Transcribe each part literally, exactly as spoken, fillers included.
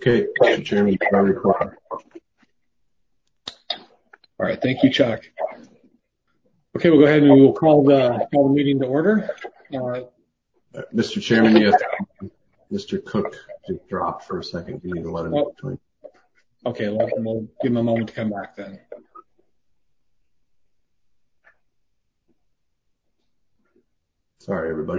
Okay, Mister Chairman, I record. All right, thank you, Chuck. Okay, we'll go ahead and we'll call the call the meeting to order. Uh, Uh, Mister Chairman, yes, Mister Cook just dropped for a second. You need to let him oh, join. okay, well, we'll give him a moment to come back then. Sorry, everybody.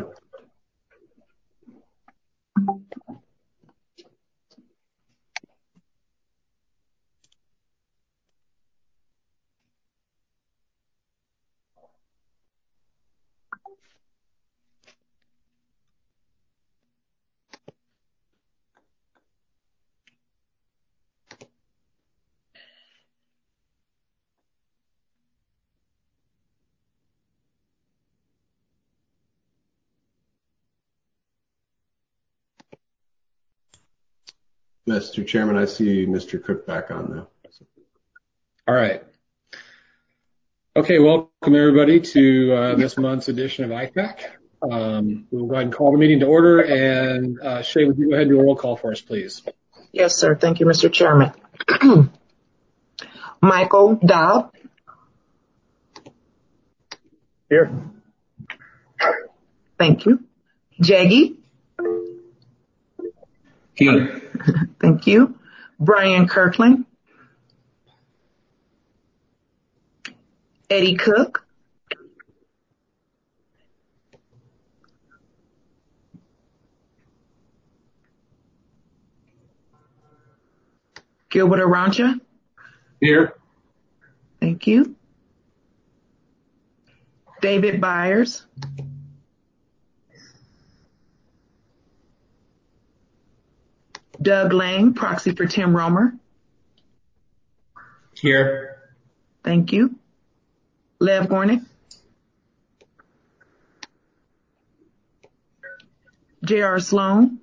Mister Chairman, I see Mister Cook back on now. All right. Okay, welcome everybody to uh, this month's edition of I PAC. Um, we'll go ahead and call the meeting to order. And uh, Shay, would you go ahead and do a roll call for us, please? Yes, sir. Thank you, Mister Chairman. Michael Dobb. Here. Thank you. Jaggy. Here. Thank you. Brian Kirkland. Eddie Cook. Gilbert Arancha. Here. Thank you. David Byers. Doug Lang, proxy for Tim Romer. Here. Thank you. Lev Gornick. J R. Sloan.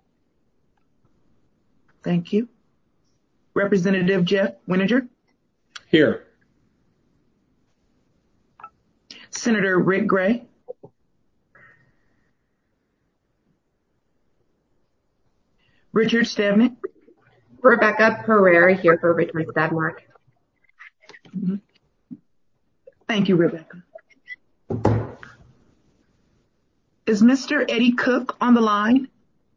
Thank you. Representative Jeff Wininger. Here. Senator Rick Gray. Richard Stevnick. Rebecca Pereira here for Richard Stadmark. Mm-hmm. Thank you, Rebecca. Is Mister Eddie Cook on the line?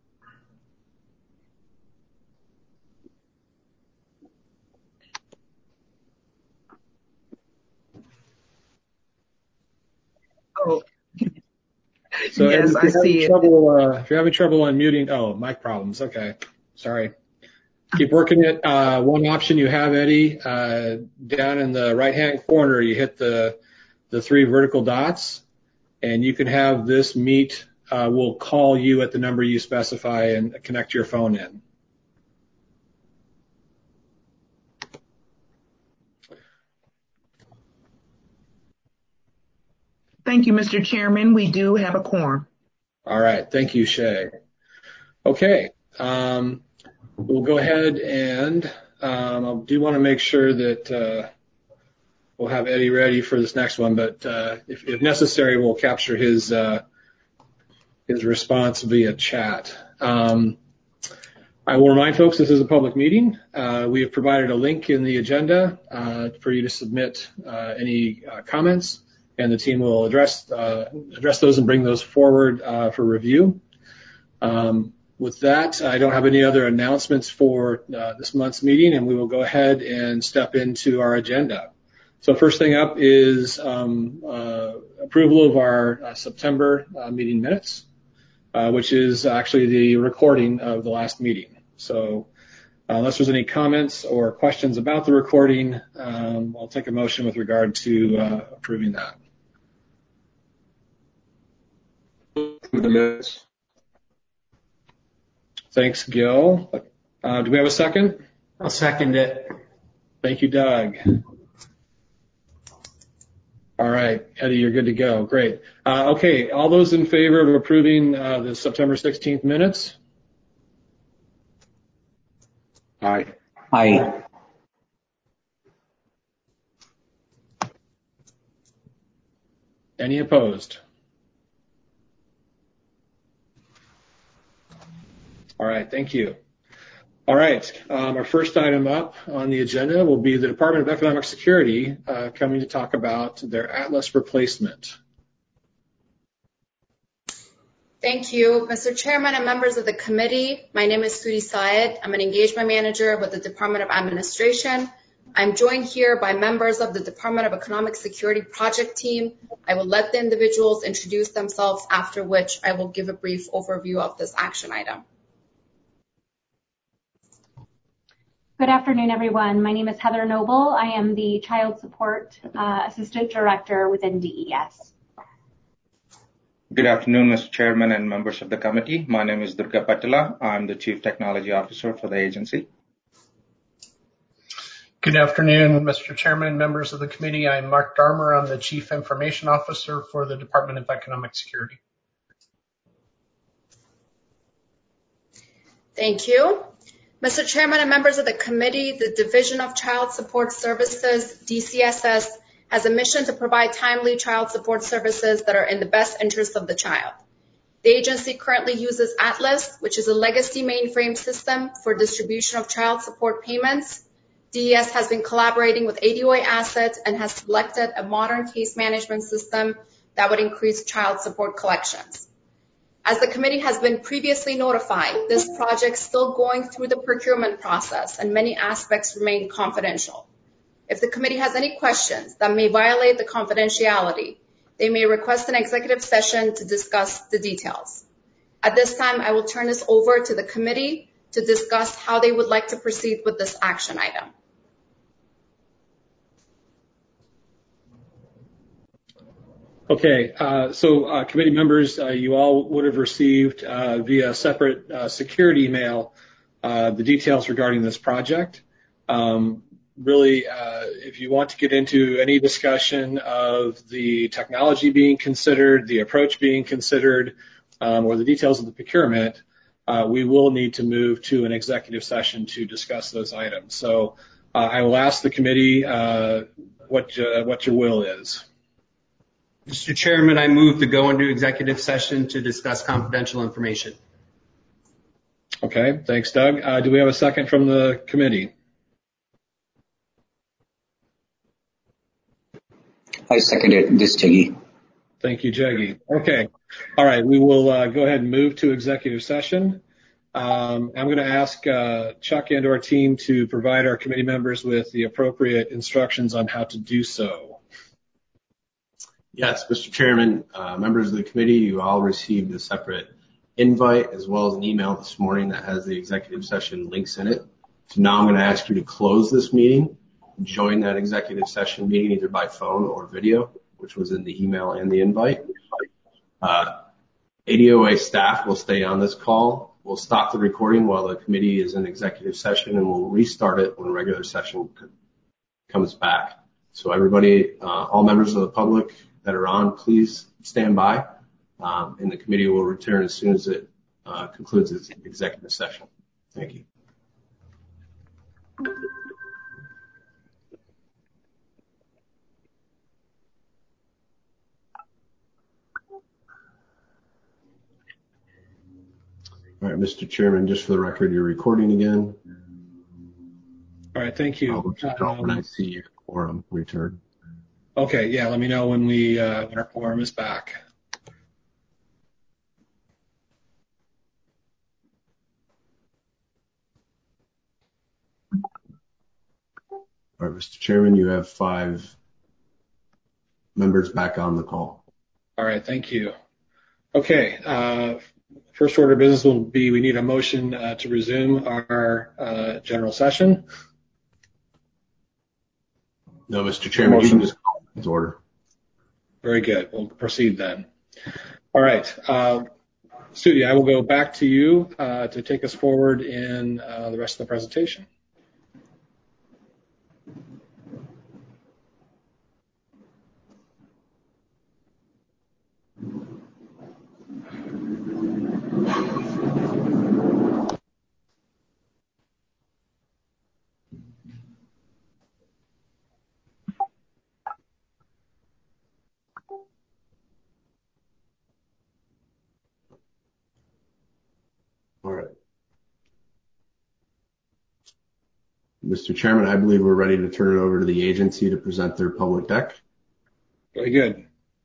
Oh, So yes, if I you're see having it. trouble, uh, if you're having trouble unmuting, oh, mic problems. Okay, sorry. Keep working it. Uh, one option you have, Eddie, uh, down in the right-hand corner, you hit the the three vertical dots, and you can have this meet. Uh, we'll call you at the number you specify and connect your phone in. Thank you, Mister Chairman. We do have a quorum. All right. Thank you, Shay. Okay. Um, we'll go ahead and um, I do want to make sure that uh, we'll have Eddie ready for this next one, but uh, if, if necessary, we'll capture his uh, his response via chat. Um, I will remind folks this is a public meeting. Uh, we have provided a link in the agenda uh, for you to submit uh, any uh, comments, and the team will address uh, address those and bring those forward uh, for review. Um, with that, I don't have any other announcements for uh, this month's meeting, and we will go ahead and step into our agenda. So first thing up is um, uh, approval of our uh, September uh, meeting minutes, uh, which is actually the recording of the last meeting. So uh, unless there's any comments or questions about the recording, um, I'll take a motion with regard to uh, approving that. The minutes. Thanks, Gil. Uh, do we have a second? I'll second it. Thank you, Doug. All right, Eddie, you're good to go. Great. Uh, okay, all those in favor of approving uh, the September sixteenth minutes? Aye. Aye. Any opposed? All right, thank you. All right. Um, our first item up on the agenda will be the Department of Economic Security uh, coming to talk about their Atlas replacement. Thank you, Mister Chairman and members of the committee. My name is Sudi Syed. I'm an engagement manager with the Department of Administration. I'm joined here by members of the Department of Economic Security project team. I will let the individuals introduce themselves, after which I will give a brief overview of this action item. Good afternoon, everyone. My name is Heather Noble. I am the Child Support uh, Assistant Director within D E S. Good afternoon, Mister Chairman and members of the committee. My name is Durga Patala. I'm the Chief Technology Officer for the agency. Good afternoon, Mister Chairman and members of the committee. I'm Mark Darmer. I'm the Chief Information Officer for the Department of Economic Security. Thank you. Mister Chairman and members of the committee, the Division of Child Support Services, D C S S, has a mission to provide timely child support services that are in the best interest of the child. The agency currently uses Atlas, which is a legacy mainframe system for distribution of child support payments. D E S has been collaborating with A D O A Assets and has selected a modern case management system that would increase child support collections. As the committee has been previously notified, this project is still going through the procurement process and many aspects remain confidential. If the committee has any questions that may violate the confidentiality, they may request an executive session to discuss the details. At this time, I will turn this over to the committee to discuss how they would like to proceed with this action item. Okay, uh, so uh, committee members, uh, you all would have received uh, via separate uh, security email uh, the details regarding this project. Um, really, uh, if you want to get into any discussion of the technology being considered, the approach being considered, um, or the details of the procurement, uh, we will need to move to an executive session to discuss those items. So uh, I will ask the committee uh, what, uh, what your will is. Mister Chairman, I move to go into executive session to discuss confidential information. Okay, thanks, Doug. Uh, do we have a second from the committee? I second it. This Jaggi. Thank you, Jaggi. Okay. All right. We will uh, go ahead and move to executive session. Um, I'm going to ask uh, Chuck and our team to provide our committee members with the appropriate instructions on how to do so. Yes, Mister Chairman, uh, members of the committee, you all received a separate invite as well as an email this morning that has the executive session links in it. So now I'm going to ask you to close this meeting, join that executive session meeting either by phone or video, which was in the email and the invite. Uh, A D O A staff will stay on this call. We'll stop the recording while the committee is in executive session, and we'll restart it when regular session comes back. So everybody, uh, all members of the public that are on, please stand by, um, and the committee will return as soon as it uh, concludes its executive session. Thank you. All right, Mister Chairman, just for the record, you're recording again. All right, thank you. I'll let you know when I see your quorum return. Okay, yeah, let me know when we uh, when our quorum is back. All right, Mister Chairman, you have five members back on the call. All right, thank you. Okay, uh, first order of business will be we need a motion uh, to resume our uh, general session. No, Mister Chairman, you can just call it to order. Very good. We'll proceed then. All right. Uh, Sudi, I will go back to you uh, to take us forward in uh, the rest of the presentation. All right. Mister Chairman, I believe we're ready to turn it over to the agency to present their public deck. Very good.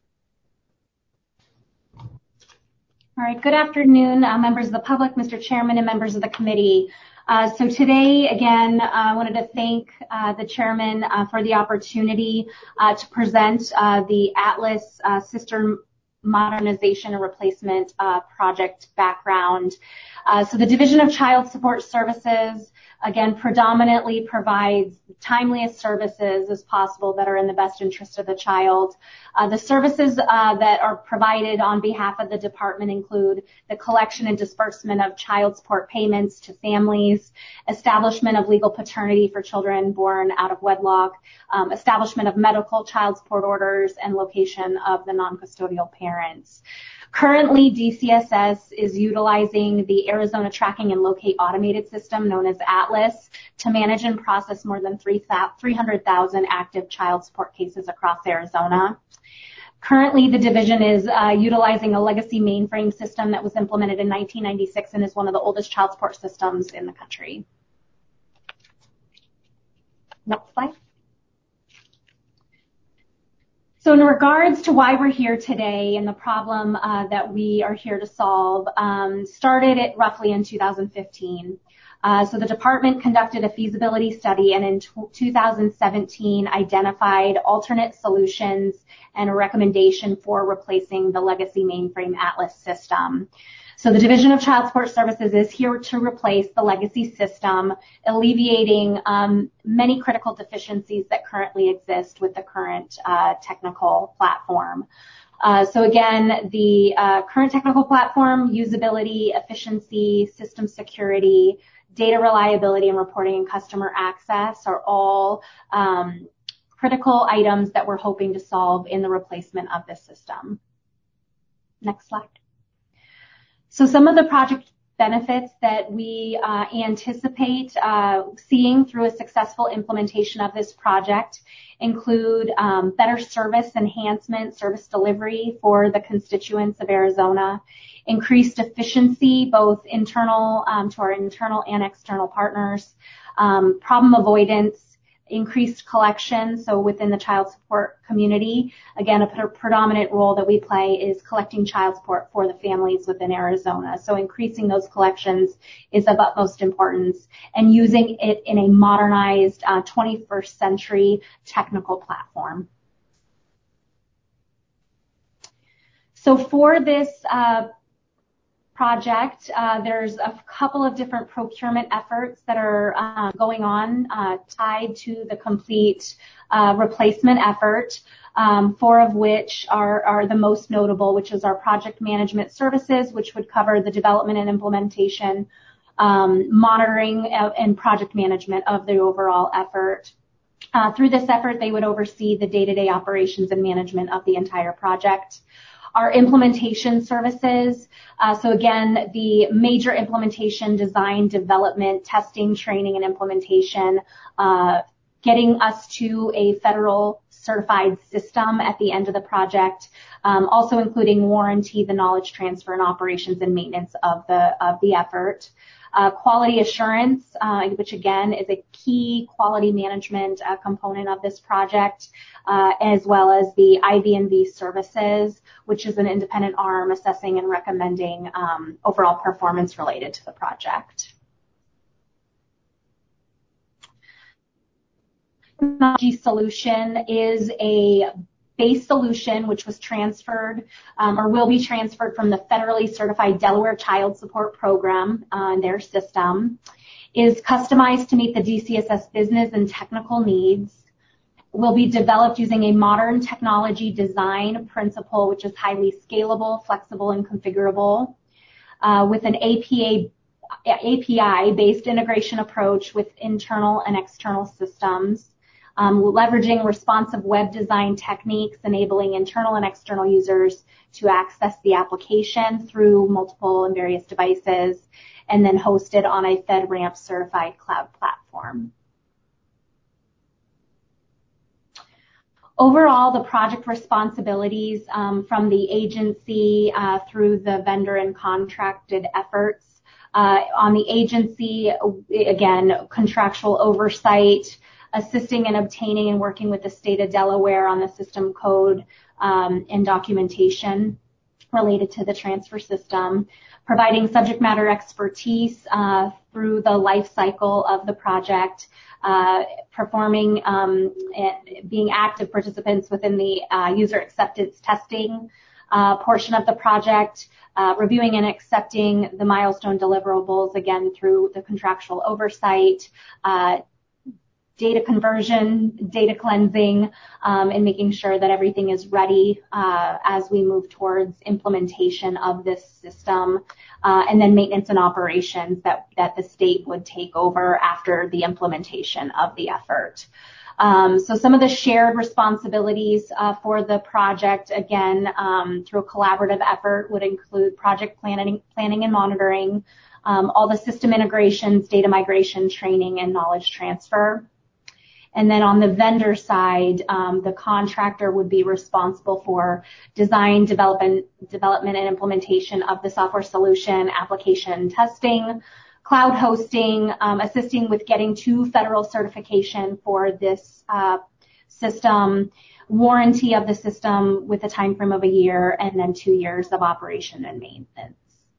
All right, good afternoon, uh, members of the public, Mister Chairman, and members of the committee. Uh, so today, again, uh, I wanted to thank uh, the chairman uh, for the opportunity uh, to present uh, the Atlas uh, System Modernization and Replacement uh, Project background. Uh, so the Division of Child Support Services, again, predominantly provides timeliest services as possible that are in the best interest of the child. Uh, the services uh, that are provided on behalf of the department include the collection and disbursement of child support payments to families, establishment of legal paternity for children born out of wedlock, um, establishment of medical child support orders, and location of the non-custodial parents. Currently, D C S S is utilizing the Arizona Tracking and Locate Automated System, known as Atlas, to manage and process more than three hundred thousand active child support cases across Arizona. Currently, the division is uh, utilizing a legacy mainframe system that was implemented in nineteen ninety-six and is one of the oldest child support systems in the country. Next slide. So in regards to why we're here today and the problem uh, that we are here to solve, um, started it roughly in two thousand fifteen. Uh, so the department conducted a feasibility study and in two thousand seventeen identified alternate solutions and a recommendation for replacing the legacy mainframe Atlas system. So the Division of Child Support Services is here to replace the legacy system, alleviating um, many critical deficiencies that currently exist with the current uh, technical platform. Uh, so again, the uh, current technical platform, usability, efficiency, system security, data reliability, and reporting and customer access are all um, critical items that we're hoping to solve in the replacement of this system. Next slide. So some of the project benefits that we uh, anticipate uh, seeing through a successful implementation of this project include um, better service enhancement, service delivery for the constituents of Arizona, increased efficiency, both internal um, to our internal and external partners, um, problem avoidance, increased collection. So within the child support community, again, a pre- predominant role that we play is collecting child support for the families within Arizona. So increasing those collections is of utmost importance, and using it in a modernized uh, twenty-first century technical platform. So for this uh, project, uh, there's a couple of different procurement efforts that are uh, going on uh, tied to the complete uh, replacement effort, um, four of which are, are the most notable, which is our project management services, which would cover the development and implementation, um, monitoring, and project management of the overall effort. Uh, through this effort, they would oversee the day-to-day operations and management of the entire project. Our implementation services, uh, so again, the major implementation, design, development, testing, training, and implementation, uh, getting us to a federal certified system at the end of the project, um, also including warranty, the knowledge transfer, and operations and maintenance of the of the effort. Uh, quality assurance, uh, which again is a key quality management uh, component of this project, uh, as well as the I V and V services, which is an independent arm assessing and recommending um, overall performance related to the project. Technology solution is a base solution which was transferred um, or will be transferred from the federally certified Delaware Child Support Program uh, in their system, is customized to meet the D C S S business and technical needs, will be developed using a modern technology design principle which is highly scalable, flexible, and configurable, uh, with an A P I A P I-based integration approach with internal and external systems, Um, leveraging responsive web design techniques, enabling internal and external users to access the application through multiple and various devices, and then hosted on a FedRAMP certified cloud platform. Overall, the project responsibilities um, from the agency uh, through the vendor and contracted efforts Uh, on the agency, again, contractual oversight, assisting in obtaining and working with the state of Delaware on the system code um, and documentation related to the transfer system, providing subject matter expertise uh, through the life cycle of the project, uh, performing um, and being active participants within the uh, user acceptance testing uh, portion of the project, uh, reviewing and accepting the milestone deliverables, again, through the contractual oversight, uh, data conversion, data cleansing, um, and making sure that everything is ready uh, as we move towards implementation of this system, uh, and then maintenance and operations that, that the state would take over after the implementation of the effort. Um, so some of the shared responsibilities uh, for the project, again, um, through a collaborative effort, would include project planning, planning and monitoring, um, all the system integrations, data migration, training, and knowledge transfer. And then on the vendor side, um, the contractor would be responsible for design, development, development and implementation of the software solution, application testing, cloud hosting, um, assisting with getting to federal certification for this uh, system, warranty of the system with a time frame of a year, and then two years of operation and maintenance.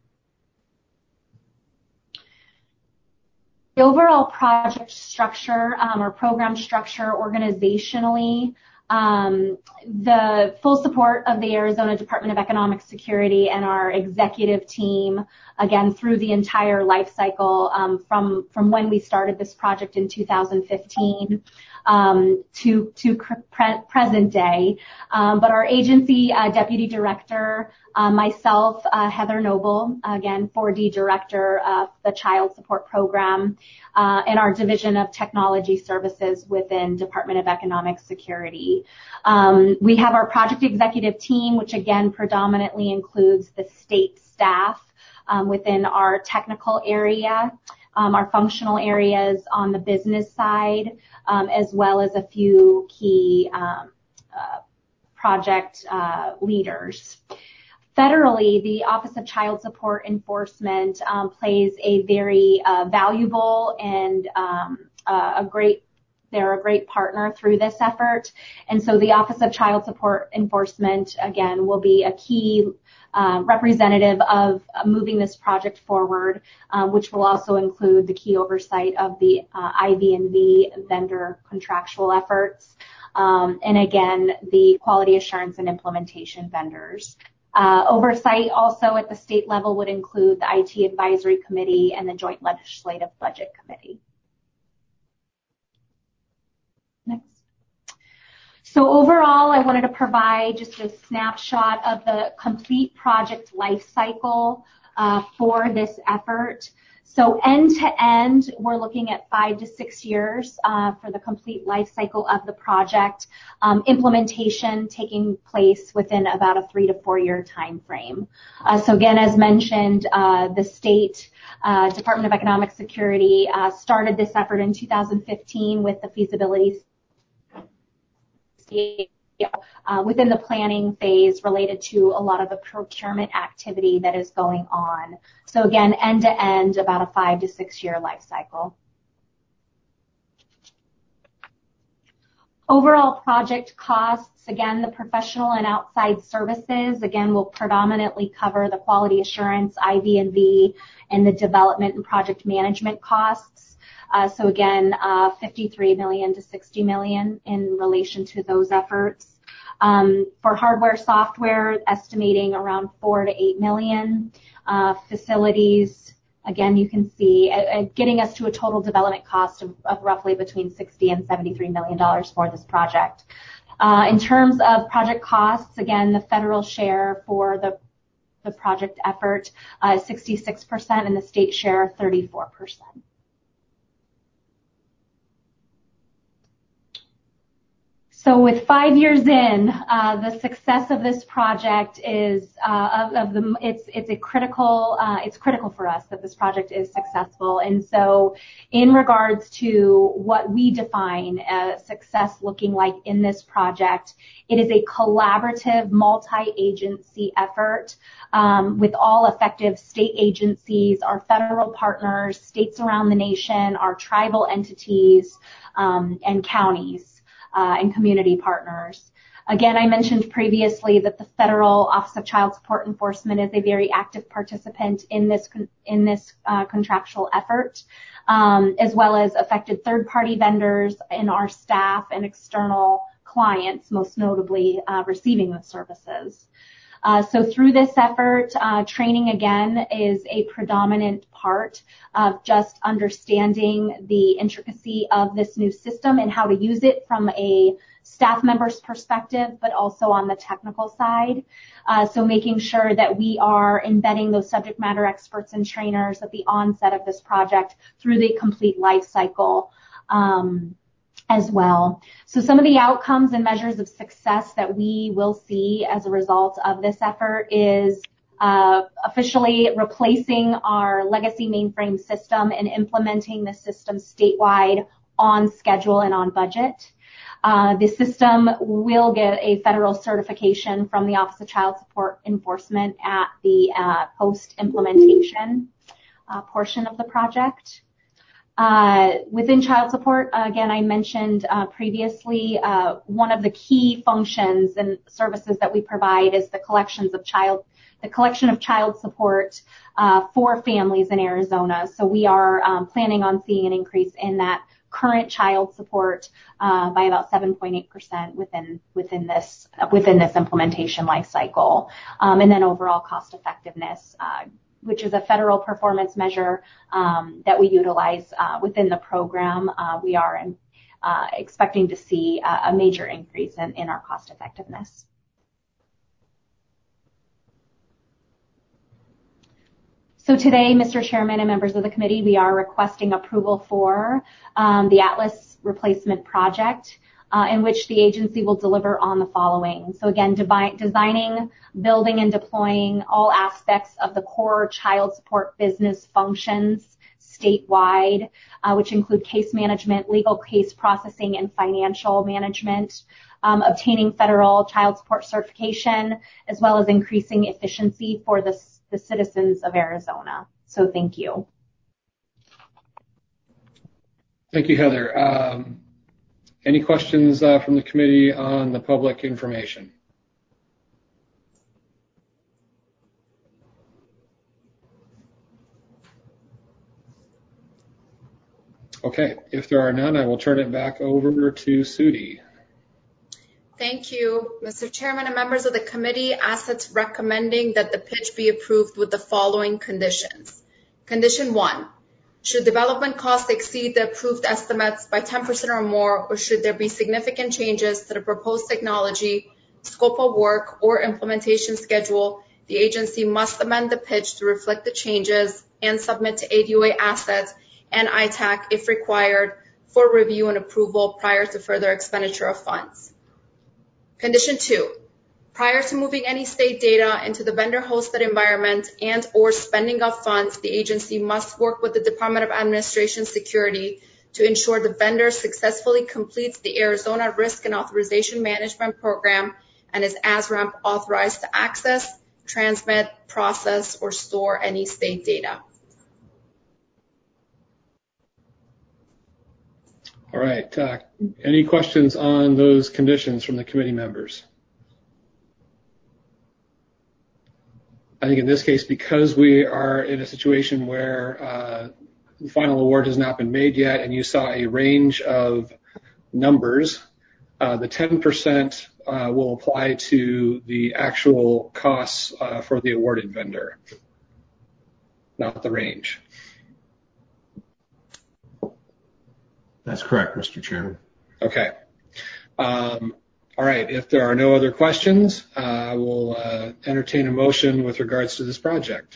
The overall project structure um, or program structure organizationally, um, the full support of the Arizona Department of Economic Security and our executive team, again, through the entire life cycle um, from, from when we started this project in two thousand fifteen um, to, to pre- present day. Um, but our agency uh, deputy director, uh, myself, uh, Heather Noble, again, four D director of the Child Support Program, uh, and our Division of Technology Services within Department of Economic Security. Um, we have our project executive team, which again predominantly includes the state staff um, within our technical area, um, our functional areas on the business side, um, as well as a few key um, uh, project uh, leaders. Federally, the Office of Child Support Enforcement um, plays a very uh, valuable and um, uh, a great They're a great partner through this effort. And so the Office of Child Support Enforcement, again, will be a key uh, representative of uh, moving this project forward, um, which will also include the key oversight of the uh, I V and V vendor contractual efforts, um, and again, the quality assurance and implementation vendors. Uh, oversight also at the state level would include the I T Advisory Committee and the Joint Legislative Budget Committee. Next. So overall, I wanted to provide just a snapshot of the complete project life cycle uh, for this effort. So end to end, we're looking at five to six years uh, for the complete life cycle of the project. Um, implementation taking place within about a three to four year time frame. Uh, so again, as mentioned, uh, the state uh, Department of Economic Security uh, started this effort in two thousand fifteen with the feasibility Uh, within the planning phase related to a lot of the procurement activity that is going on. So again, end to end, about a five to six year life cycle. Overall project costs, again, the professional and outside services, again, will predominantly cover the quality assurance, I V and V, and the development and project management costs. Uh, so again, uh, fifty-three million to sixty million in relation to those efforts. Um, for hardware, software, estimating around four to eight million. Uh, facilities, again, you can see uh, getting us to a total development cost of, of roughly between sixty and seventy-three million dollars for this project. Uh, in terms of project costs, again, the federal share for the the project effort uh, is sixty-six percent and the state share thirty-four percent. So with five years in, uh, the success of this project is uh, of, of the it's it's a critical uh, it's critical for us that this project is successful. And so, in regards to what we define as success looking like in this project, it is a collaborative, multi-agency effort um, with all effective state agencies, our federal partners, states around the nation, our tribal entities, um, and counties. Uh, and community partners. Again, I mentioned previously that the Federal Office of Child Support Enforcement is a very active participant in this con- in this uh, contractual effort, um, as well as affected third-party vendors and our staff and external clients, most notably uh, receiving the services. Uh, so through this effort, uh, training again is a predominant part of just understanding the intricacy of this new system and how to use it from a staff member's perspective, but also on the technical side. Uh, so making sure that we are embedding those subject matter experts and trainers at the onset of this project through the complete life cycle. Um, as well. So some of the outcomes and measures of success that we will see as a result of this effort is uh, officially replacing our legacy mainframe system and implementing the system statewide on schedule and on budget. Uh, the system will get a federal certification from the Office of Child Support Enforcement at the uh, post-implementation uh, portion of the project. Uh, within child support, uh, again, I mentioned uh, previously, uh, one of the key functions and services that we provide is the collections of child, the collection of child support uh, for families in Arizona. So we are um, planning on seeing an increase in that current child support uh, by about seven point eight percent within within this within this implementation life cycle, um, and then overall cost effectiveness. Uh, which is a federal performance measure um, that we utilize uh, within the program. Uh, we are in, uh, expecting to see a, a major increase in, in our cost effectiveness. So today, Mister Chairman and members of the committee, we are requesting approval for um, the Atlas replacement project. Uh, in which the agency will deliver on the following. So again, devi- designing, building, and deploying all aspects of the core child support business functions statewide, uh, which include case management, legal case processing, and financial management, um, obtaining federal child support certification, as well as increasing efficiency for the, the citizens of Arizona. So thank you. Thank you, Heather. Um, Any questions uh, from the committee on the public information? Okay, if there are none, I will turn it back over to Sudie. Thank you. Mister Chairman and members of the committee, assets recommending that the pitch be approved with the following conditions. Condition one. Should development costs exceed the approved estimates by ten percent or more, or should there be significant changes to the proposed technology, scope of work, or implementation schedule, the agency must amend the pitch to reflect the changes and submit to A D O A Assets and I T A C, if required, for review and approval prior to further expenditure of funds. Condition two. Prior to moving any state data into the vendor-hosted environment and or spending of funds, the agency must work with the Department of Administration Security to ensure the vendor successfully completes the Arizona Risk and Authorization Management Program and is A S R A M P authorized to access, transmit, process, or store any state data. All right. Uh, any questions on those conditions from the committee members? I think in this case, because we are in a situation where uh, the final award has not been made yet, and you saw a range of numbers, uh, the ten percent uh, will apply to the actual costs uh, for the awarded vendor, not the range. That's correct, Mister Chairman. Okay. Um, All right, if there are no other questions, uh, I will uh, entertain a motion with regards to this project.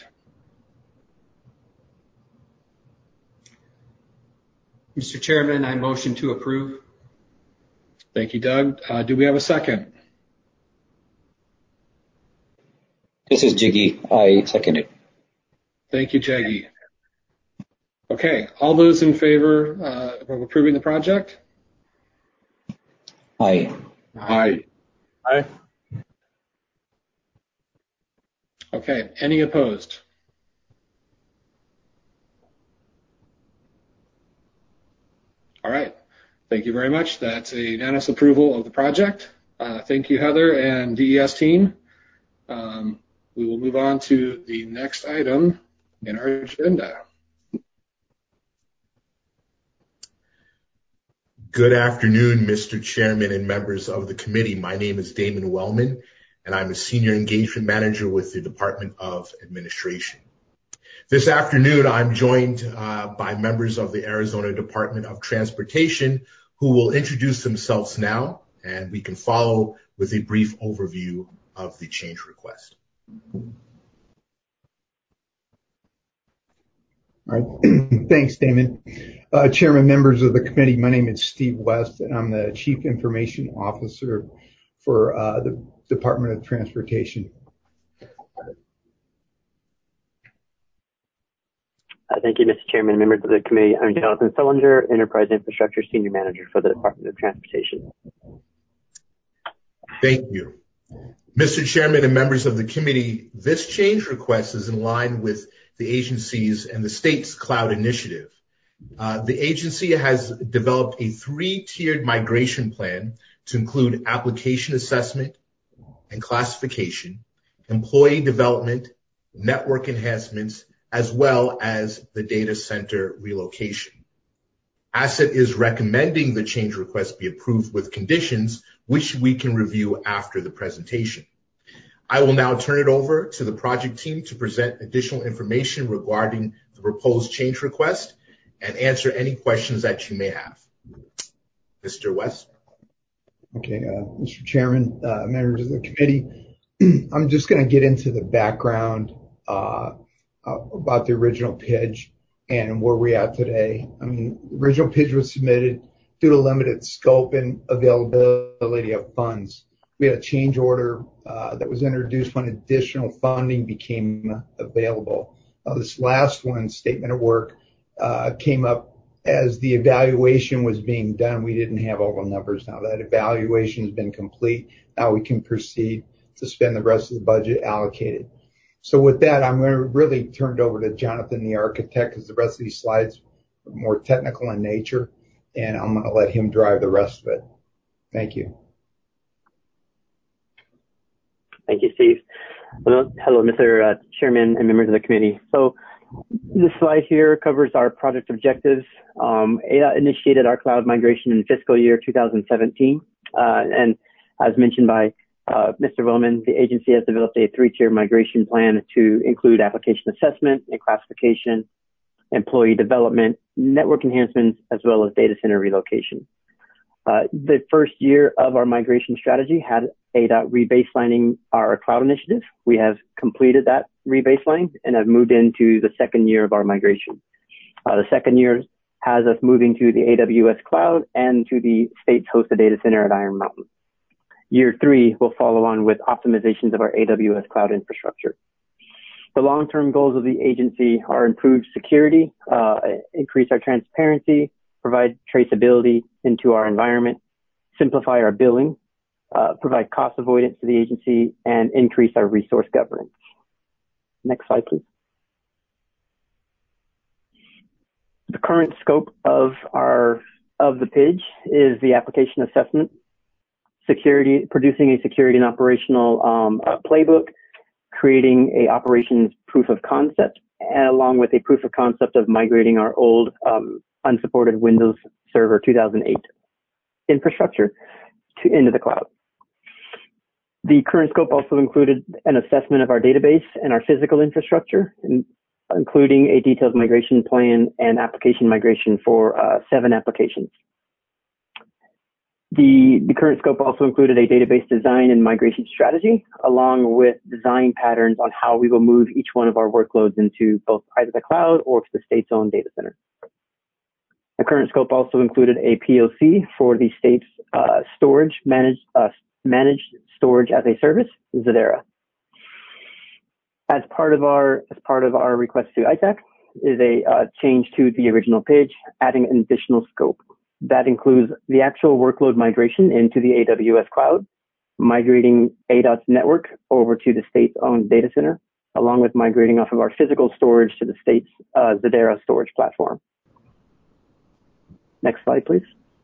Mister Chairman, I motion to approve. Thank you, Doug. Uh, do we have a second? This is Jiggy. I second it. Thank you, Jaggy. Okay, all those in favor uh, of approving the project? Aye. Aye. Aye. Okay, any opposed? All right, thank you very much. That's a unanimous approval of the project. Uh, thank you, Heather and D E S team. Um, we will move on to the next item in our agenda. Good afternoon, Mister Chairman and members of the committee. My name is Damon Wellman, and I'm a Senior Engagement Manager with the Department of Administration. This afternoon, I'm joined uh, by members of the Arizona Department of Transportation who will introduce themselves now, and we can follow with a brief overview of the change request. All right. Thanks, Damon. Uh, Chairman, members of the committee, my name is Steve West, and I'm the Chief Information Officer for uh, the Department of Transportation. Uh, thank you, Mister Chairman, members of the committee. I'm Jonathan Sullinger, Enterprise Infrastructure Senior Manager for the Department of Transportation. Thank you. Mister Chairman and members of the committee, this change request is in line with the agency's and the state's cloud initiative. Uh, the agency has developed a three-tiered migration plan to include application assessment and classification, employee development, network enhancements, as well as the data center relocation. Asset is recommending the change request be approved with conditions, which we can review after the presentation. I will now turn it over to the project team to present additional information regarding the proposed change request and answer any questions that you may have. Mister West. Okay, uh, Mister Chairman, uh, members of the committee, I'm just going to get into the background uh, uh, about the original pitch and where we're at today. I mean, the original pitch was submitted due to limited scope and availability of funds. We had a change order uh, that was introduced when additional funding became available. Uh, this last one, statement of work, uh, came up as the evaluation was being done. We didn't have all the numbers. Now that evaluation has been complete, now we can proceed to spend the rest of the budget allocated. So with that, I'm going to really turn it over to Jonathan, the architect, because the rest of these slides are more technical in nature, and I'm going to let him drive the rest of it. Thank you. Thank you, Steve. Hello, hello Mister Uh, Chairman and members of the committee. So this slide here covers our project objectives. Um, A D A initiated our cloud migration in fiscal year two thousand seventeen. Uh, and as mentioned by uh, Mister Wellman, the agency has developed a three-tier migration plan to include application assessment and classification, employee development, network enhancements, as well as data center relocation. Uh, the first year of our migration strategy had A D A rebaselining our cloud initiative. We have completed that rebaselining and have moved into the second year of our migration. Uh, the second year has us moving to the A W S cloud and to the state's hosted data center at Iron Mountain. Year three will follow on with optimizations of our A W S cloud infrastructure. The long-term goals of the agency are improved security, uh, increase our transparency, provide traceability into our environment, simplify our billing, uh, provide cost avoidance to the agency, and increase our resource governance. Next slide, please. The current scope of our of the P I J is the application assessment, security, producing a security and operational um, uh, playbook, creating a operations proof of concept, and along with a proof of concept of migrating our old um, unsupported Windows Server two thousand eight infrastructure to into the cloud. The current scope also included an assessment of our database and our physical infrastructure, and including a detailed migration plan and application migration for uh, seven applications. The, the current scope also included a database design and migration strategy, along with design patterns on how we will move each one of our workloads into both either the cloud or to the state's own data center. The current scope also included a P O C for the state's uh, storage managed uh, managed storage as a service, Zadera. As part of our as part of our request to I T A C is a uh, change to the original page, adding an additional scope. That includes the actual workload migration into the A W S cloud, migrating A DOT's network over to the state's own data center, along with migrating off of our physical storage to the state's uh, Zadera storage platform. Next slide, please.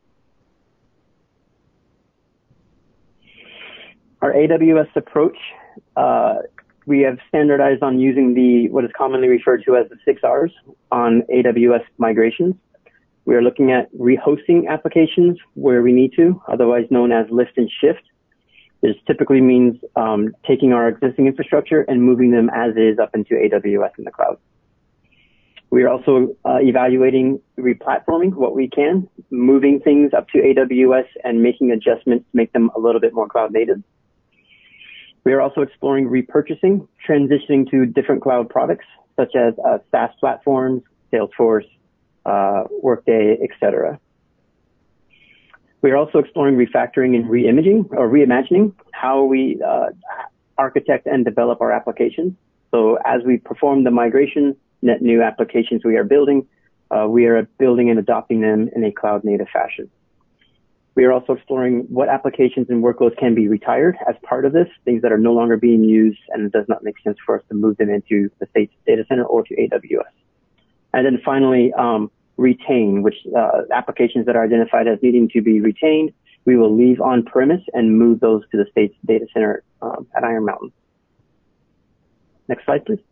Our A W S approach, uh, we have standardized on using the what is commonly referred to as the six R's on A W S migrations. We are looking at rehosting applications where we need to, otherwise known as lift and shift. This typically means um, taking our existing infrastructure and moving them as is up into A W S in the cloud. We are also uh, evaluating replatforming what we can, moving things up to A W S and making adjustments to make them a little bit more cloud native. We are also exploring repurchasing, transitioning to different cloud products such as uh, SaaS platforms, Salesforce, uh, Workday, et cetera. We are also exploring refactoring and reimaging or reimagining how we uh, architect and develop our applications. So as we perform the migration, net new applications we are building, uh, we are building and adopting them in a cloud native fashion. We are also exploring what applications and workloads can be retired as part of this, things that are no longer being used and it does not make sense for us to move them into the state's data center or to A W S. And then finally, um, retain, which uh, applications that are identified as needing to be retained, we will leave on premise and move those to the state's data center um, at Iron Mountain. Next slide, please.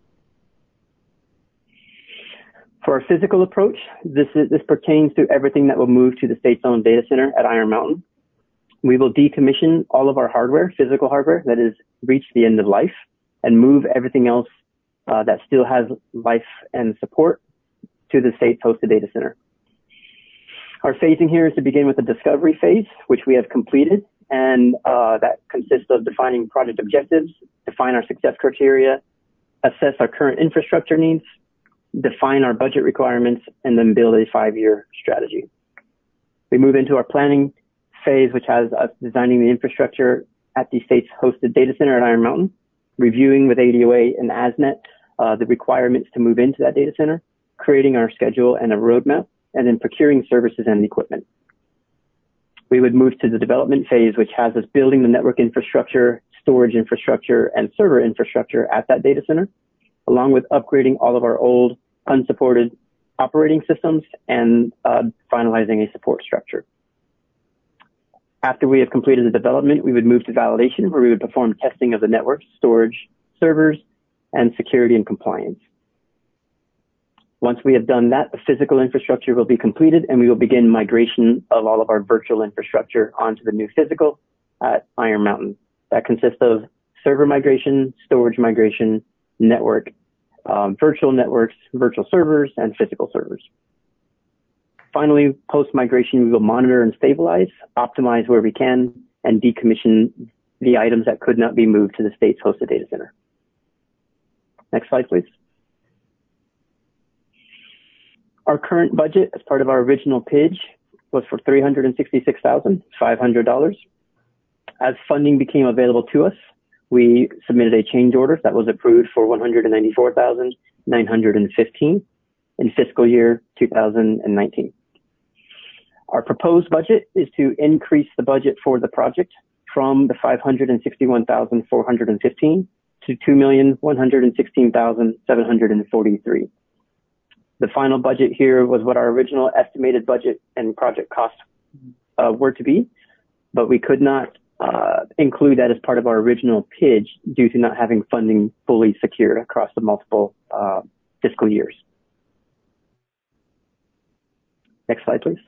For our physical approach, this, is, this pertains to everything that will move to the state's own data center at Iron Mountain. We will decommission all of our hardware, physical hardware that has reached the end of life, and move everything else uh, that still has life and support to the state's hosted data center. Our phasing here is to begin with the discovery phase, which we have completed, and uh, that consists of defining project objectives, define our success criteria, assess our current infrastructure needs, define our budget requirements, and then build a five-year strategy. We move into our planning phase, which has us designing the infrastructure at the state's hosted data center at Iron Mountain, reviewing with A D O A and ASNet uh, the requirements to move into that data center, creating our schedule and a roadmap, and then procuring services and equipment. We would move to the development phase, which has us building the network infrastructure, storage infrastructure, and server infrastructure at that data center, along with upgrading all of our old unsupported operating systems and uh, finalizing a support structure. After we have completed the development, we would move to validation, where we would perform testing of the network, storage, servers, and security and compliance. Once we have done that, the physical infrastructure will be completed and we will begin migration of all of our virtual infrastructure onto the new physical at Iron Mountain. That consists of server migration, storage migration, network, um, virtual networks, virtual servers, and physical servers. Finally, post-migration, we will monitor and stabilize, optimize where we can, and decommission the items that could not be moved to the state's hosted data center. Next slide, please. Our current budget, as part of our original pitch, was for three hundred sixty-six thousand five hundred dollars. As funding became available to us, we submitted a change order that was approved for one hundred ninety-four thousand nine hundred fifteen dollars in fiscal year two thousand nineteen. Our proposed budget is to increase the budget for the project from the five hundred sixty-one thousand four hundred fifteen dollars to two million one hundred sixteen thousand seven hundred forty-three dollars. The final budget here was what our original estimated budget and project costs uh, were to be, but we could not uh, include that as part of our original pitch due to not having funding fully secured across the multiple uh, fiscal years. Next slide, please.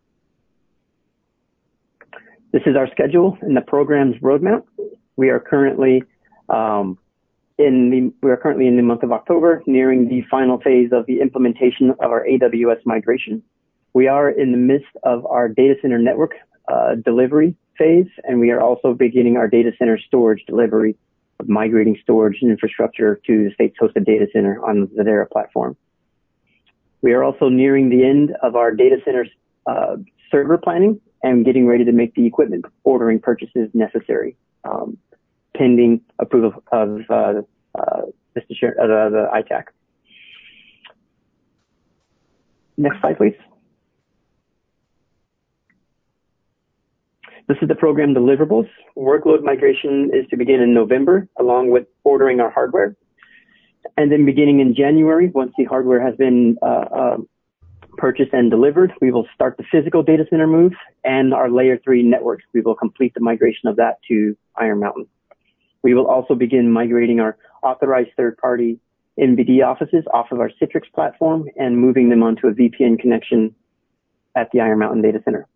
This is our schedule and the program's roadmap. We are currently um, In the, we are currently in the month of October, nearing the final phase of the implementation of our A W S migration. We are in the midst of our data center network uh, delivery phase, and we are also beginning our data center storage delivery of migrating storage and infrastructure to the state's hosted data center on the Zadera platform. We are also nearing the end of our data center uh, server planning and getting ready to make the equipment ordering purchases necessary, um, pending approval of uh, uh, Mister Chair, uh, the I TAC. Next slide, please. This is the program deliverables. Workload migration is to begin in November, along with ordering our hardware. And then beginning in January, once the hardware has been uh, uh, purchased and delivered, we will start the physical data center move and our layer three networks. We will complete the migration of that to Iron Mountain. We will also begin migrating our authorized third-party N V D offices off of our Citrix platform and moving them onto a V P N connection at the Iron Mountain data center.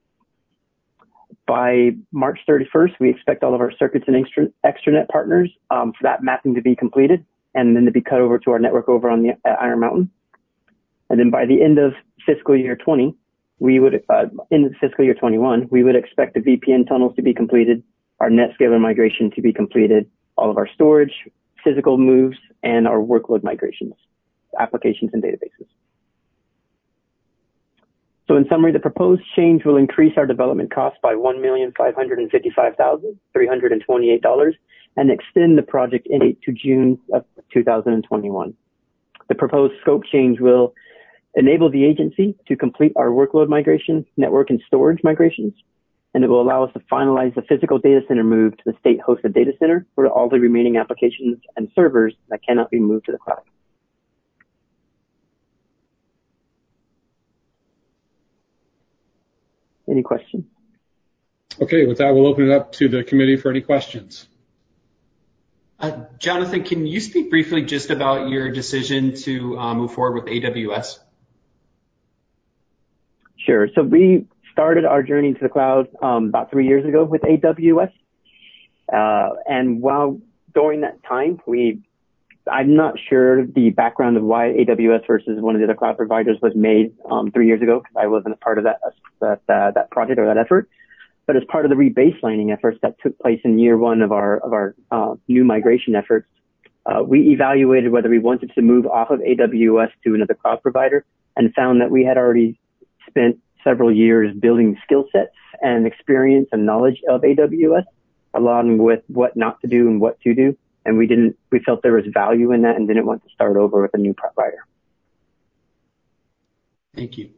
By March thirty-first, we expect all of our circuits and extra, extranet partners um, for that mapping to be completed and then to be cut over to our network over on the uh, Iron Mountain. And then by the end of fiscal year twenty, we would, uh, in fiscal year twenty-one, we would expect the V P N tunnels to be completed, our NetScaler migration to be completed, all of our storage, physical moves, and our workload migrations, applications and databases. So in summary, the proposed change will increase our development costs by one million five hundred fifty-five thousand three hundred twenty-eight dollars and extend the project end date to June of two thousand twenty-one. The proposed scope change will enable the agency to complete our workload migration, network and storage migrations, and it will allow us to finalize the physical data center move to the state-hosted data center for all the remaining applications and servers that cannot be moved to the cloud. Any questions? Okay, with that, we'll open it up to the committee for any questions. Uh, Jonathan, can you speak briefly just about your decision to uh, move forward with A W S? Sure. So we started our journey to the cloud um, about three years ago with A W S. Uh, and while during that time, we, I'm not sure the background of why A W S versus one of the other cloud providers was made um, three years ago, because I wasn't a part of that, that, uh, that project or that effort. But as part of the rebaselining efforts that took place in year one of our, of our uh, new migration efforts, uh, we evaluated whether we wanted to move off of A W S to another cloud provider and found that we had already spent several years building skill sets and experience and knowledge of A W S, along with what not to do and what to do. And we didn't, we felt there was value in that and didn't want to start over with a new provider. Thank you.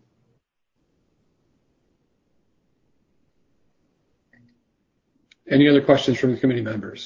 Any other questions from the committee members?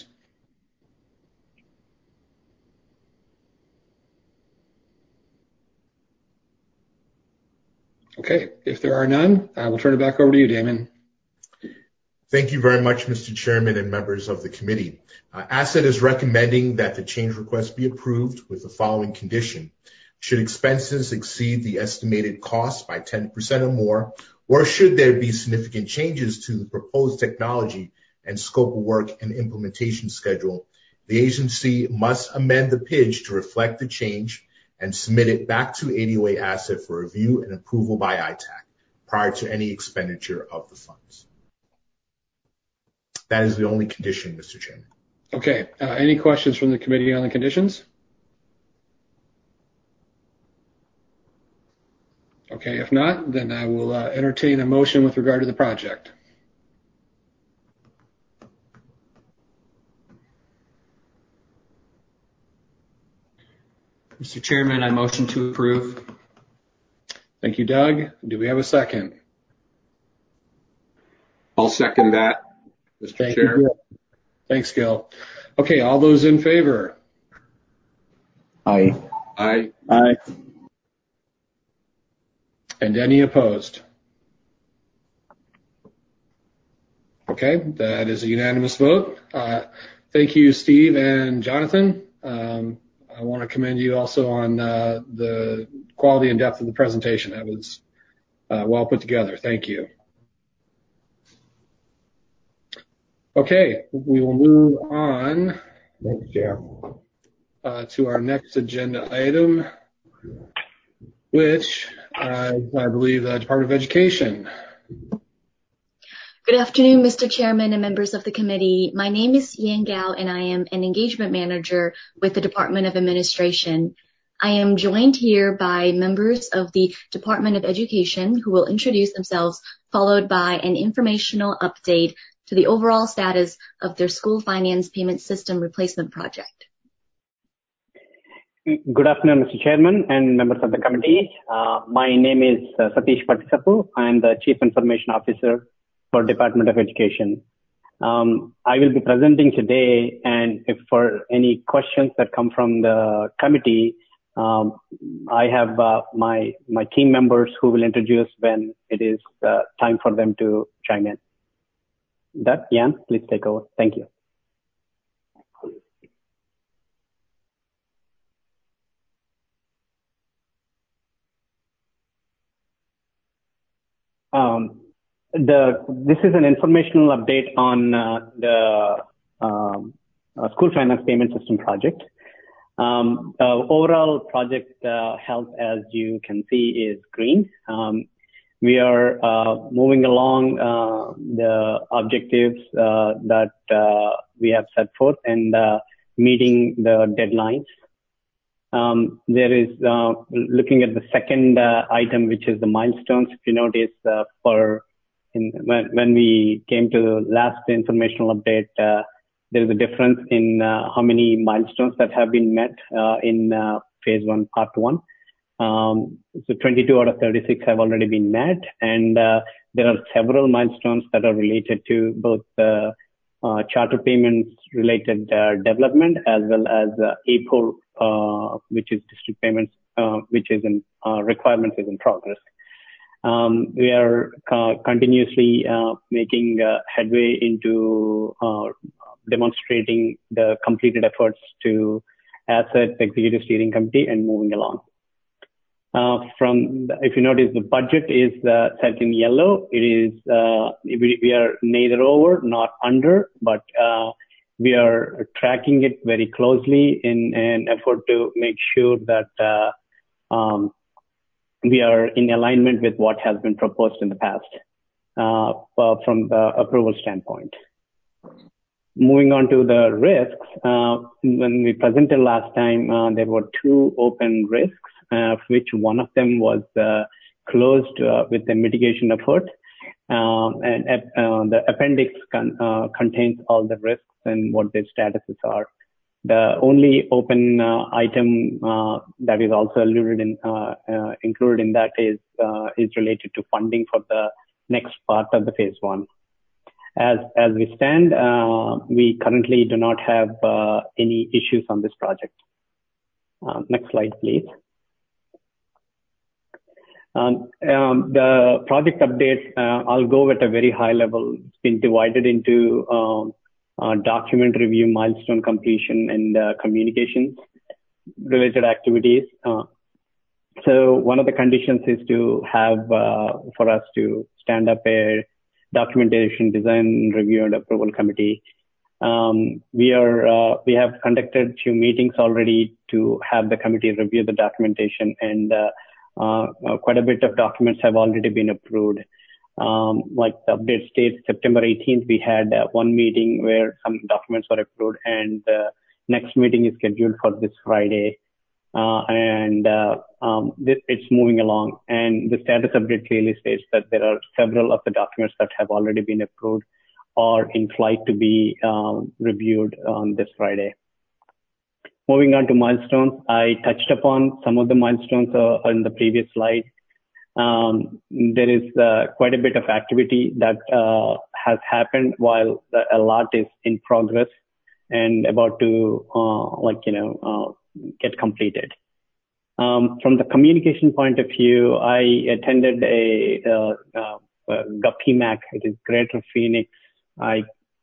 Okay, if there are none, I will turn it back over to you, Damon. Thank you very much, Mister Chairman and members of the committee. Uh, Asset is recommending that the change request be approved with the following condition. Should expenses exceed the estimated cost by ten percent or more, or should there be significant changes to the proposed technology and scope of work and implementation schedule, the agency must amend the P I D to reflect the change and submit it back to A D O A Asset for review and approval by I TAC prior to any expenditure of the funds. That is the only condition, Mister Chairman. Okay. Uh, any questions from the committee on the conditions? Okay. If not, then I will uh, entertain a motion with regard to the project. Mister Chairman, I motion to approve. Thank you, Doug. Do we have a second? I'll second that, Mister Thank Chair. You, Gil. Thanks, Gil. Okay, all those in favor? Aye. Aye. Aye. And any opposed? Okay, that is a unanimous vote. Uh, thank you, Steve and Jonathan. Um, I want to commend you also on uh, the quality and depth of the presentation. That was uh, well put together. Thank you. Okay, we will move on Thanks, Chair. Uh, to our next agenda item, which uh, I believe the Department of Education. Good afternoon, Mister Chairman and members of the committee. My name is Yan Gao, and I am an engagement manager with the Department of Administration. I am joined here by members of the Department of Education who will introduce themselves, followed by an informational update to the overall status of their school finance payment system replacement project. Good afternoon, Mister Chairman and members of the committee. Uh, my name is uh, Satish Patisapu. I am the Chief Information Officer for Department of Education. Um, I will be presenting today, and if for any questions that come from the committee, um, I have uh, my my team members who will introduce when it is uh, time for them to chime in. That, Jan, please take over. Thank you. Um, the this is an informational update on uh, the um, uh, school finance payment system project. Um, uh, overall project uh, health, as you can see, is green. Um, we are uh, moving along uh, the objectives uh, that uh, we have set forth and uh, meeting the deadlines. Um, there is, uh, looking at the second uh, item, which is the milestones. If you notice, uh, for in, when, when we came to last informational update, uh, there is a difference in uh, how many milestones that have been met uh, in uh, phase one, part one. Um, so twenty-two out of thirty-six have already been met, and uh, there are several milestones that are related to both uh, uh, charter payments related uh, development as well as uh, A P O, uh, which is district payments, uh, which is in uh, requirements is in progress. Um, we are uh, continuously uh, making uh, headway into uh, demonstrating the completed efforts to Asset Executive Steering Committee and moving along. Uh, from, the, if you notice, the budget is uh, set in yellow. It is, uh, we, we are neither over nor under, but uh, we are tracking it very closely in an effort to make sure that uh, um, we are in alignment with what has been proposed in the past uh, from the approval standpoint. Moving on to the risks, uh, when we presented last time, uh, there were two open risks, uh, of which one of them was uh, closed uh, with the mitigation effort. Um, and uh, the appendix con uh, contains all the risks and what their statuses are. The only open uh, item uh, that is also alluded in, uh, uh, included in that is uh, is related to funding for the next part of the phase one. As as we stand, uh, we currently do not have uh, any issues on this project. Uh, next slide, please. Um, um, the project update, uh, I'll go at a very high level. It's been divided into um, uh, document review, milestone completion, and uh, communications related activities. Uh, so one of the conditions is to have, uh, for us to stand up a documentation, design, review, and approval committee. Um, we are, uh, we have conducted few meetings already to have the committee review the documentation, and uh, uh, quite a bit of documents have already been approved. Um, like the update states, September eighteenth, we had uh, one meeting where some documents were approved, and the next meeting is scheduled for this Friday. Uh, and uh, um, this, it's moving along. And the status update clearly states that there are several of the documents that have already been approved or in flight to be um, reviewed on this Friday. Moving on to milestones, I touched upon some of the milestones uh, in the previous slide. Um, there is uh, quite a bit of activity that uh, has happened while the, a lot is in progress and about to, uh, like, you know, uh, get completed. Um, from the communication point of view, I attended a, uh, uh, uh, GupPMAC, it is Greater Phoenix. I,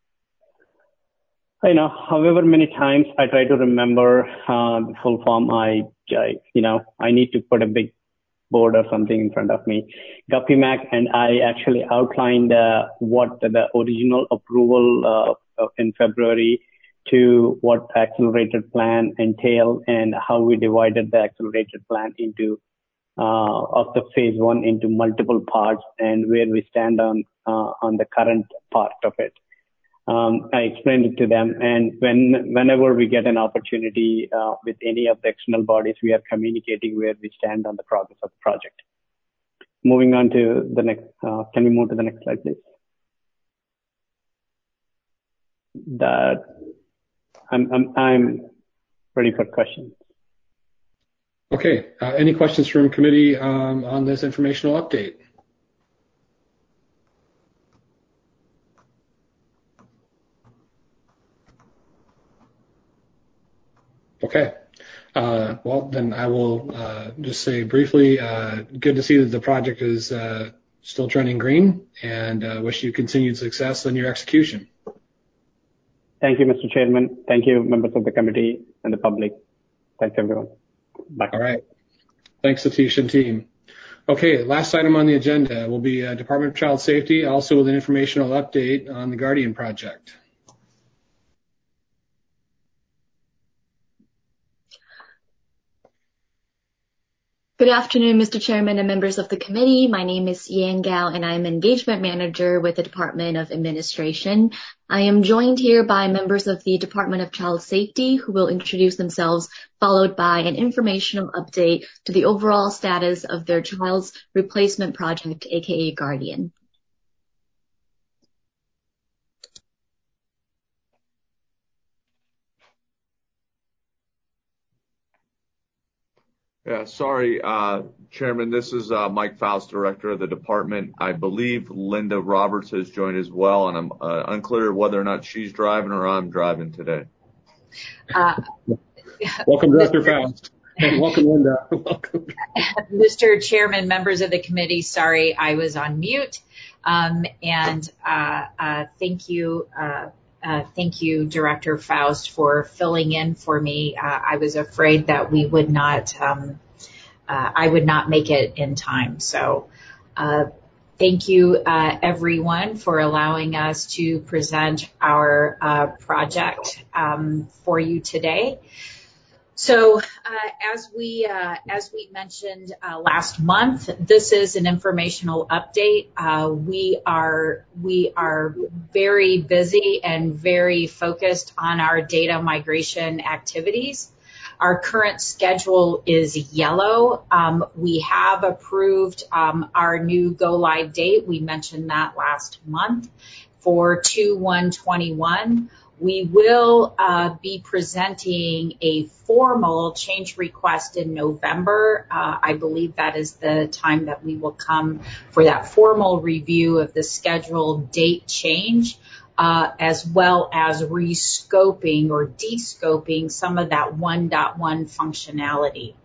you know, however many times I try to remember uh, the full form, I, I, you know, I need to put a big board or something in front of me. GupPMAC, and I actually outlined uh, what the original approval uh, in February to what the accelerated plan entailed and how we divided the accelerated plan into uh, of the phase one into multiple parts and where we stand on uh, on the current part of it. Um, I explained it to them, and when whenever we get an opportunity uh, with any of the external bodies, we are communicating where we stand on the progress of the project. Moving on to the next, uh, can we move to the next slide, please? That I'm I'm, I'm ready for questions. Okay. Uh, any questions from committee um, on this informational update? Okay. Uh, well, then I will uh, just say briefly, uh, good to see that the project is uh, still trending green, and uh, wish you continued success in your execution. Thank you, Mister Chairman. Thank you, members of the committee and the public. Thanks, everyone. Bye. All right. Thanks, Satish and team. Okay, last item on the agenda will be uh, Department of Child Safety, also with an informational update on the Guardian project. Good afternoon, Mister Chairman and members of the committee. My name is Yan Gao, and I'm Engagement Manager with the Department of Administration. I am joined here by members of the Department of Child Safety who will introduce themselves, followed by an informational update to the overall status of their child's replacement project, aka Guardian. Yeah, sorry, uh, Chairman. This is uh, Mike Faust, Director of the department. I believe Linda Roberts has joined as well, and I'm uh, unclear whether or not she's driving or I'm driving today. Uh, welcome, Director Faust. And welcome, Linda. Welcome. Mister Chairman, members of the committee, sorry, I was on mute. Um, and uh, uh, thank you. Uh, Uh, thank you, Director Faust, for filling in for me. Uh, I was afraid that we would not, um, uh, I would not make it in time. So uh, thank you, uh, everyone, for allowing us to present our uh, project um, for you today. So uh, as we uh, as we mentioned uh, last month, this is an informational update. Uh, we are we are very busy and very focused on our data migration activities. Our current schedule is yellow. Um, we have approved um, our new go live date. We mentioned that last month for two one twenty-one. We will uh, be presenting a formal change request in November. Uh, I believe that is the time that we will come for that formal review of the scheduled date change, uh, as well as rescoping or descoping some of that one point one functionality.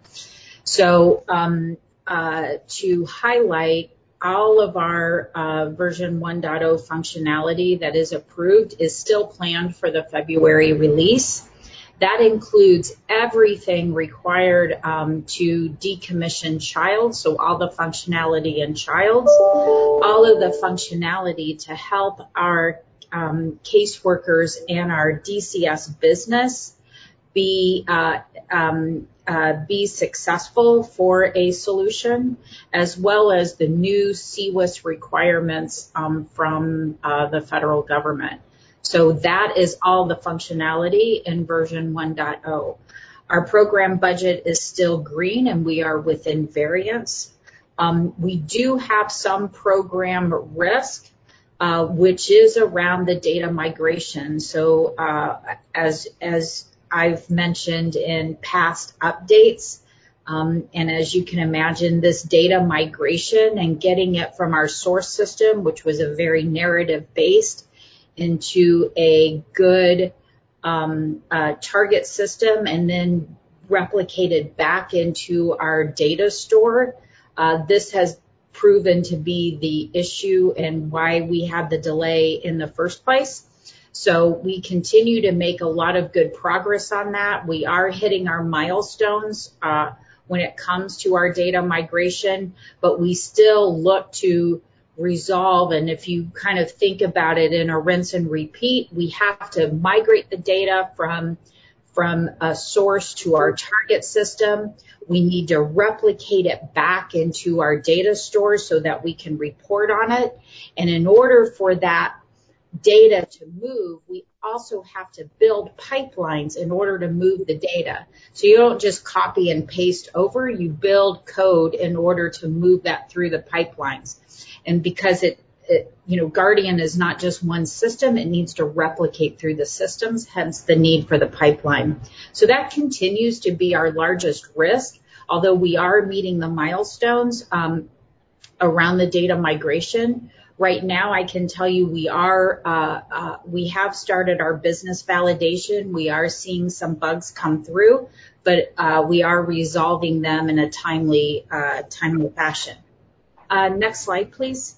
So um, uh, to highlight, all of our uh, version one point oh functionality that is approved is still planned for the February release. That includes everything required um, to decommission Child, so all the functionality in Child, all of the functionality to help our um, caseworkers and our D C S business be uh, um, uh, be successful for a solution, as well as the new C W I S requirements um, from uh, the federal government. So that is all the functionality in version one point oh. Our program budget is still green, and we are within variance. Um, we do have some program risk, uh, which is around the data migration. So uh, as as I've mentioned in past updates, um, and as you can imagine, this data migration and getting it from our source system, which was a very narrative based, into a good um, uh, target system and then replicated back into our data store. Uh, this has proven to be the issue and why we had the delay in the first place. So we continue to make a lot of good progress on that. We are hitting our milestones uh, when it comes to our data migration, but we still look to resolve. And if you kind of think about it in a rinse and repeat, we have to migrate the data from, from a source to our target system. We need to replicate it back into our data store so that we can report on it. And in order for that data to move, we also have to build pipelines in order to move the data. So you don't just copy and paste over, you build code in order to move that through the pipelines. And because it, it you know, Guardian is not just one system, it needs to replicate through the systems, hence the need for the pipeline. So that continues to be our largest risk, although we are meeting the milestones um, around the data migration. Right now, I can tell you we are, uh, uh, we have started our business validation. We are seeing some bugs come through, but uh, we are resolving them in a timely, uh, timely fashion. Uh, next slide, please.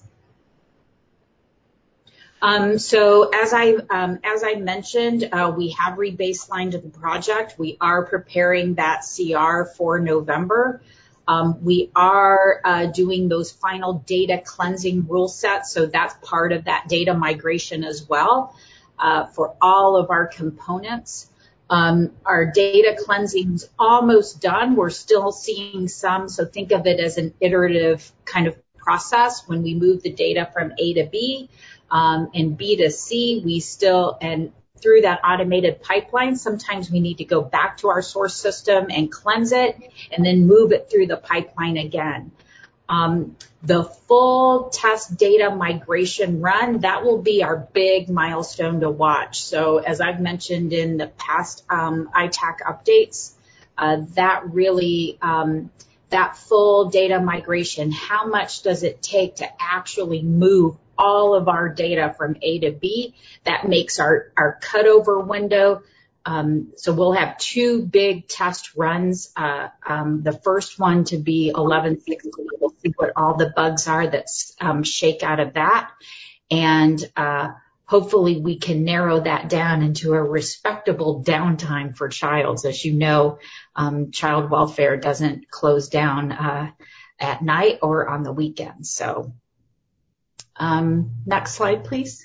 Um, so as I, um, as I mentioned, uh, we have rebaselined the project. We are preparing that C R for November. Um, we are uh, doing those final data cleansing rule sets, so that's part of that data migration as well uh, for all of our components. Um, our data cleansing is almost done. We're still seeing some, so think of it as an iterative kind of process when we move the data from A to B um, and B to C. We still, and through that automated pipeline, sometimes we need to go back to our source system and cleanse it and then move it through the pipeline again. Um, the full test data migration run, that will be our big milestone to watch. So as I've mentioned in the past um, I TAC updates, uh, that really, um, that full data migration, how much does it take to actually move all of our data from A to B? That makes our, our cutover window. Um, so we'll have two big test runs. Uh, um, the first one to be eleven sixty. We'll see what all the bugs are that um, shake out of that. And uh, hopefully we can narrow that down into a respectable downtime for Childs. As you know, um, child welfare doesn't close down uh, at night or on the weekends. So Um, next slide, please.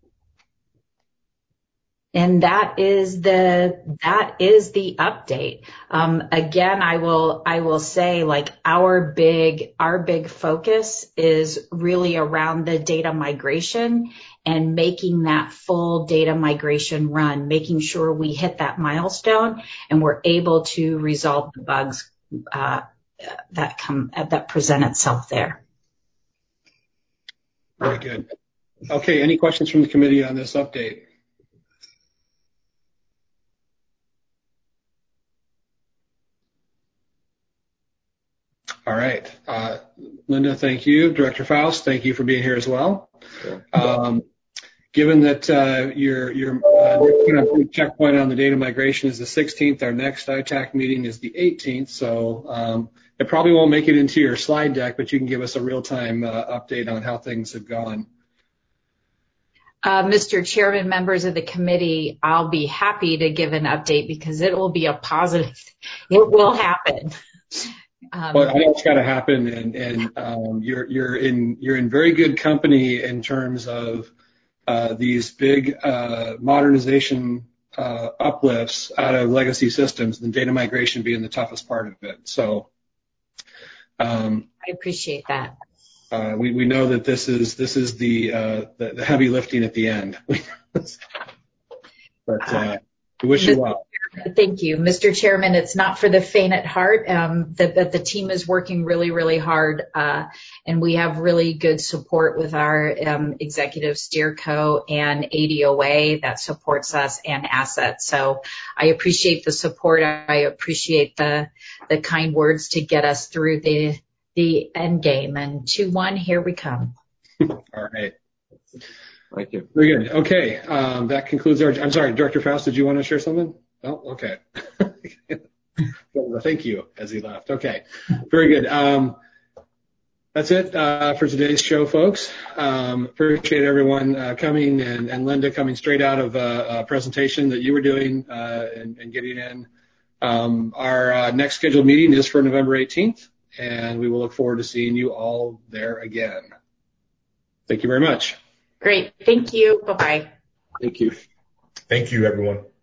And that is the, that is the update. Um, again, I will, I will say like our big, our big focus is really around the data migration and making that full data migration run, making sure we hit that milestone and we're able to resolve the bugs, uh, that come, that present itself there. Very good. Okay, any questions from the committee on this update? All right. Uh, Linda, thank you. Director Faust, thank you for being here as well. Um, given that uh, your, your uh, next kind of checkpoint on the data migration is the sixteenth, our next I TAC meeting is the eighteenth, so um, it probably won't make it into your slide deck, but you can give us a real-time uh, update on how things have gone. Uh, Mister Chairman, members of the committee, I'll be happy to give an update because it will be a positive. It will happen. Um, well, I know it's got to happen, and, and um, you're you're in you're in very good company in terms of uh, these big uh, modernization uh, uplifts out of legacy systems, and data migration being the toughest part of it. So, um, I appreciate that. Uh, we we know that this is this is the uh, the, the heavy lifting at the end. But uh, we wish you well. Thank you, Mister Chairman. It's not for the faint at heart. Um, that the, the team is working really, really hard, uh, and we have really good support with our um, executive steerco and A D O A that supports us and assets. So I appreciate the support. I appreciate the the kind words to get us through the the end game. And two one, here we come. All right. Thank you. Very good. Okay. Um, that concludes our. I'm sorry, Director Faust. Did you want to share something? Oh, okay. Thank you, as he left. Okay, very good. Um, that's it uh, for today's show, folks. Um, appreciate everyone uh, coming and, and Linda coming straight out of a, a presentation that you were doing uh, and, and getting in. Um, our uh, next scheduled meeting is for November eighteenth, and we will look forward to seeing you all there again. Thank you very much. Great. Thank you. Bye-bye. Thank you. Thank you, everyone.